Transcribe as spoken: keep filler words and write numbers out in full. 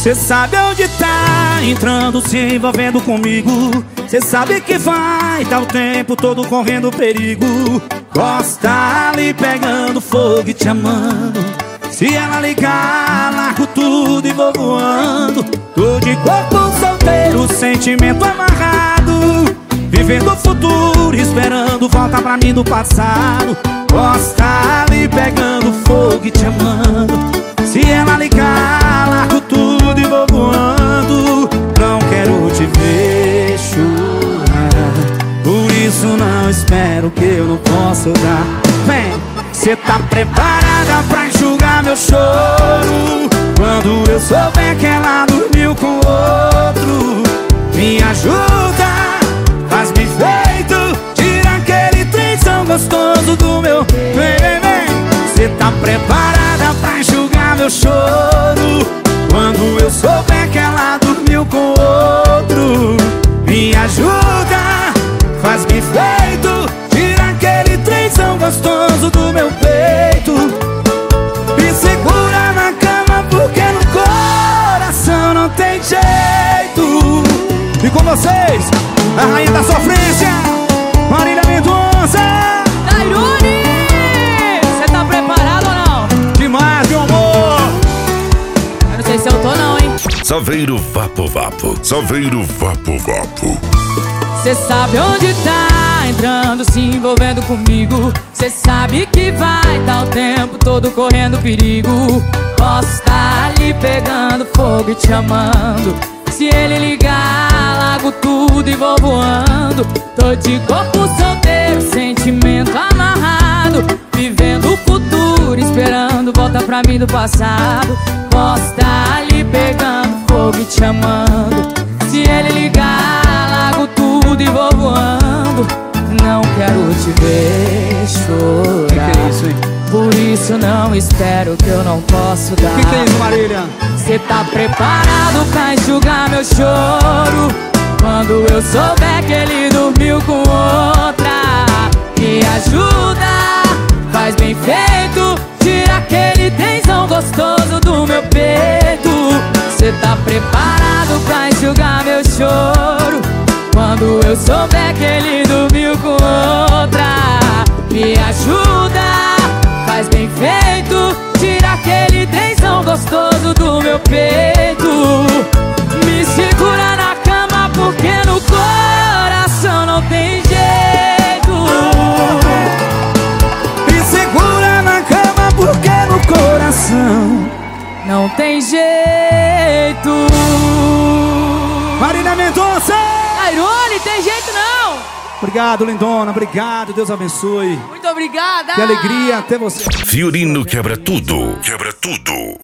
Cê sabe onde tá entrando, se envolvendo comigo. Cê sabe que vai tá o tempo todo correndo perigo. Gosta ali pegando fogo e te amando. Se ela ligar, largo tudo e vou voando. Tô de corpo solteiro, sentimento amarrado, vivendo o futuro, esperando volta pra mim do passado. Gosta ali pegando fogo e te amando. Se ela ligar, largo tudo e vou voando. Não quero te ver chorar, por isso não espero que eu não possa dar. Vem, cê tá preparada pra enxugar meu choro? Quando eu souber que ela dormiu com outro, me ajuda, faz bem feito, tira aquele trenzão gostoso do meu. Vem, vem, vem. Cê tá preparada pra enxugar meu choro? Quando eu souber que ela dormiu com outro, me ajuda, faz bem feito, tira aquele trenzão gostoso do meu peito. Me segura na cama porque no coração não tem jeito. E com vocês, a rainha da sofrência, Marília Mendonça. Tairone, cê tá preparado ou não? Demais, meu amor. Eu não sei se eu tô não, hein? Saveiro Vapo Vapo, Saveiro Vapo Vapo. Cê sabe onde tá entrando, se envolvendo comigo. Cê sabe que vai tá o tempo todo correndo perigo. Posso tá ali pegando fogo e te amando. Se ele ligar, largo tudo e vou voando. Tô de corpo solteiro, sentimento amarrado, vivendo o futuro, esperando volta pra mim do passado. Posso tá ali pegando fogo e te amando. Se ele ligar, largo tudo e vou voando. Não quero te ver chorar. Que que é isso, hein? Por isso não espero que eu não posso dar. Que que é isso, Marília? Cê tá preparado pra enxugar meu choro? Quando eu souber que ele dormiu com outra, me ajuda, faz bem feito, tira aquele tensão gostoso do meu peito. Cê tá preparado pra enxugar meu choro? Quando eu souber que ele dormiu com outra, me ajuda, faz bem feito, tira aquele tensão gostoso do meu peito. Me segura na cama porque no coração não tem jeito. Me segura na cama porque no coração não tem jeito. Marília Mendonça. Tairone, tem jeito não. Obrigado, lindona, obrigado, Deus abençoe. Muito obrigada. Que alegria ter você. Fiorino quebra tudo, quebra tudo.